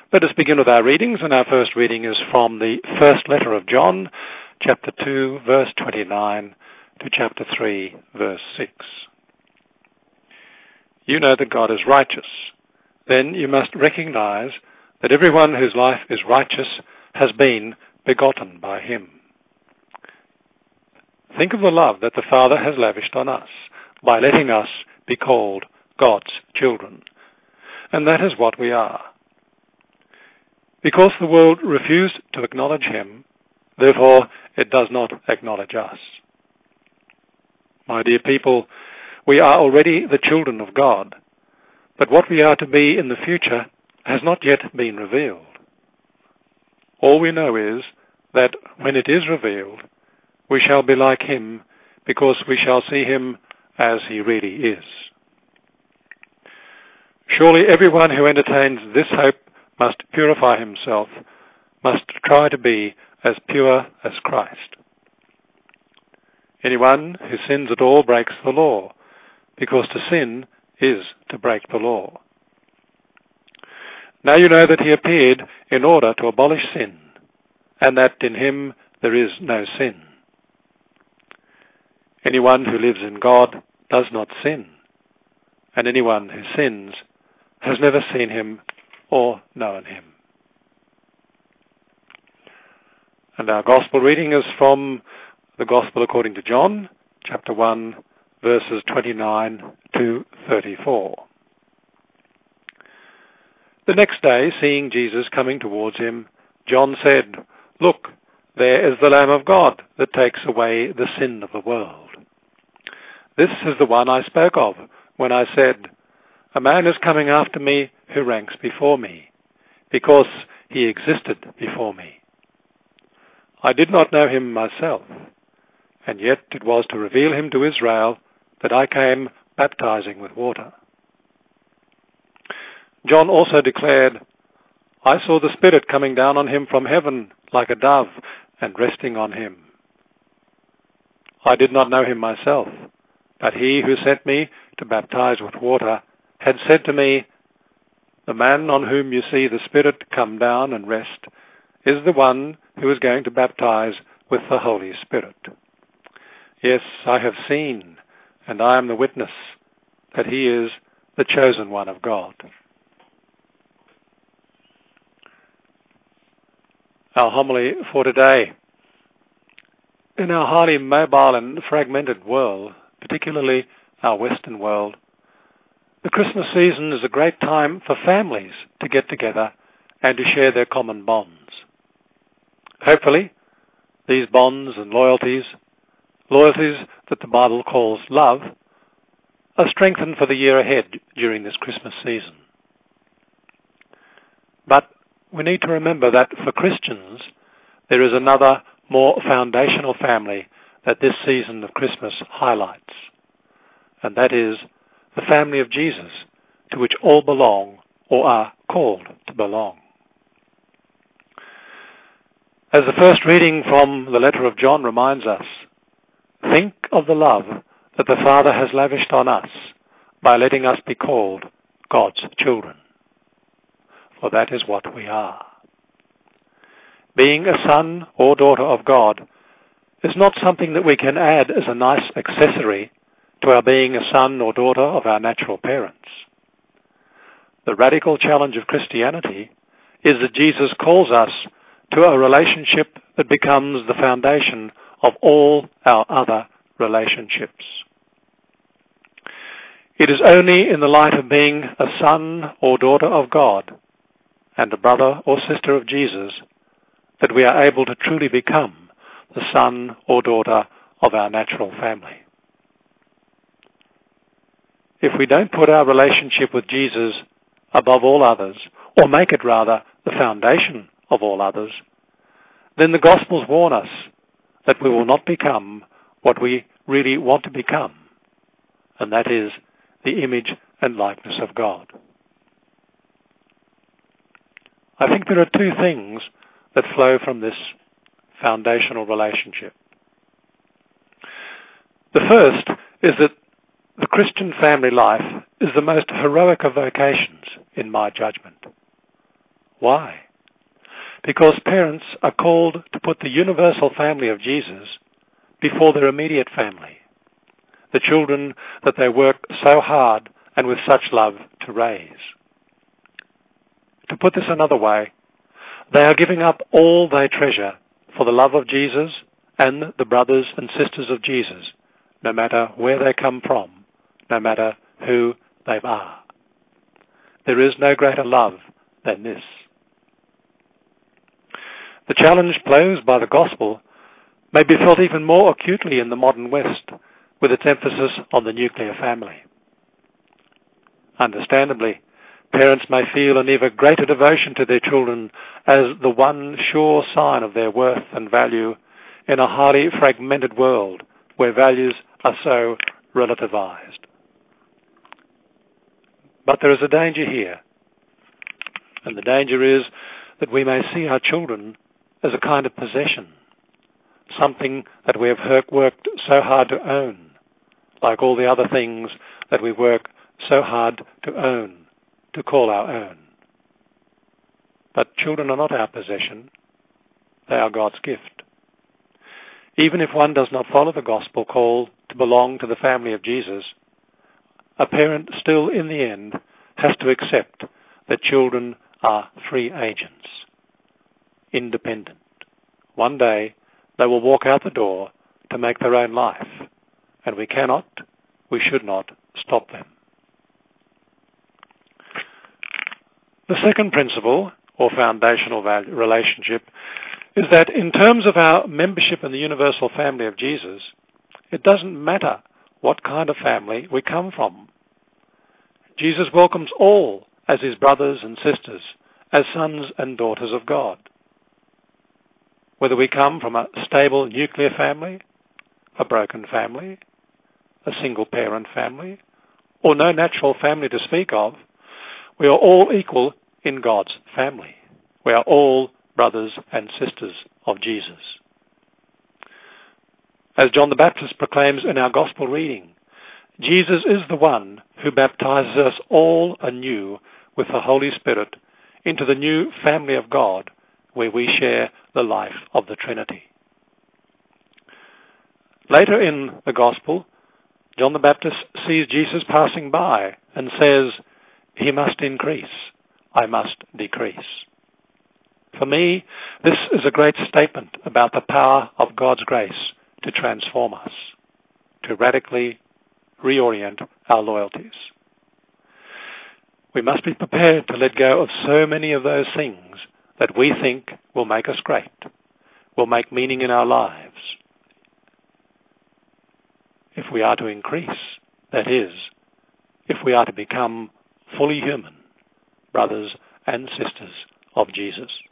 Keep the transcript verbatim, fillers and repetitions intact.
Let us begin with our readings, and our first reading is from the first letter of John, chapter two, verse twenty-nine, to chapter three, verse six. You know that God is righteous. Then you must recognize that everyone whose life is righteous has been begotten by him. Think of the love that the Father has lavished on us by letting us be called God's children. And that is what we are. Because the world refused to acknowledge him, therefore it does not acknowledge us. My dear people, we are already the children of God, but what we are to be in the future has not yet been revealed. All we know is that when it is revealed, we shall be like him, because we shall see him as he really is. Surely everyone who entertains this hope must purify himself, must try to be as pure as Christ. Anyone who sins at all breaks the law, because to sin is to break the law. Now you know that he appeared in order to abolish sin, and that in him there is no sin. Anyone who lives in God does not sin, and anyone who sins has never seen him or known him. And our gospel reading is from the Gospel according to John, chapter one, verses twenty-nine to thirty-four. The next day, seeing Jesus coming towards him, John said, "Look, there is the Lamb of God that takes away the sin of the world. This is the one I spoke of when I said, 'A man is coming after me who ranks before me, because he existed before me.' I did not know him myself, and yet it was to reveal him to Israel that I came baptizing with water." John also declared, "I saw the Spirit coming down on him from heaven like a dove and resting on him. I did not know him myself, but he who sent me to baptize with water had said to me, 'The man on whom you see the Spirit come down and rest is the one who is going to baptize with the Holy Spirit.' Yes, I have seen, and I am the witness, that he is the chosen one of God." Our homily for today. In our highly mobile and fragmented world, particularly our Western world, the Christmas season is a great time for families to get together and to share their common bonds. Hopefully, these bonds and loyalties, loyalties that the Bible calls love, are strengthened for the year ahead during this Christmas season. But we need to remember that for Christians, there is another, more foundational family that this season of Christmas highlights, and that is the family of Jesus, to which all belong or are called to belong. As the first reading from the letter of John reminds us, think of the love that the Father has lavished on us by letting us be called God's children. For that is what we are. Being a son or daughter of God is not something that we can add as a nice accessory to our being a son or daughter of our natural parents. The radical challenge of Christianity is that Jesus calls us to a relationship that becomes the foundation of all our other relationships. It is only in the light of being a son or daughter of God and a brother or sister of Jesus that we are able to truly become the son or daughter of our natural family. If we don't put our relationship with Jesus above all others, or make it rather the foundation of all others, then the Gospels warn us that we will not become what we really want to become, and that is the image and likeness of God. I think there are two things that flow from this foundational relationship. The first is that the Christian family life is the most heroic of vocations, in my judgment. Why? Because parents are called to put the universal family of Jesus before their immediate family, the children that they work so hard and with such love to raise. To put this another way, they are giving up all they treasure for the love of Jesus and the brothers and sisters of Jesus, no matter where they come from, no matter who they are. There is no greater love than this. The challenge posed by the gospel may be felt even more acutely in the modern West, with its emphasis on the nuclear family. Understandably, parents may feel an even greater devotion to their children as the one sure sign of their worth and value in a highly fragmented world where values are so relativized. But there is a danger here, and the danger is that we may see our children as a kind of possession, something that we have worked so hard to own, like all the other things that we work so hard to own, to call our own. But children are not our possession. They are God's gift. Even if one does not follow the gospel call to belong to the family of Jesus, a parent still in the end has to accept that children are free agents, independent. One day they will walk out the door to make their own life, and we cannot, we should not stop them. The second principle, or foundational value, relationship, is that in terms of our membership in the universal family of Jesus, it doesn't matter what kind of family we come from. Jesus welcomes all as his brothers and sisters, as sons and daughters of God. Whether we come from a stable nuclear family, a broken family, a single-parent family, or no natural family to speak of, we are all equal in God's family. We are all brothers and sisters of Jesus. As John the Baptist proclaims in our gospel reading, Jesus is the one who baptizes us all anew with the Holy Spirit into the new family of God, where we share the life of the Trinity. Later in the gospel, John the Baptist sees Jesus passing by and says, "He must increase, I must decrease." For me, this is a great statement about the power of God's grace to transform us, to radically reorient our loyalties. We must be prepared to let go of so many of those things that we think will make us great, will make meaning in our lives. If we are to increase, that is, if we are to become fully human, brothers and sisters of Jesus.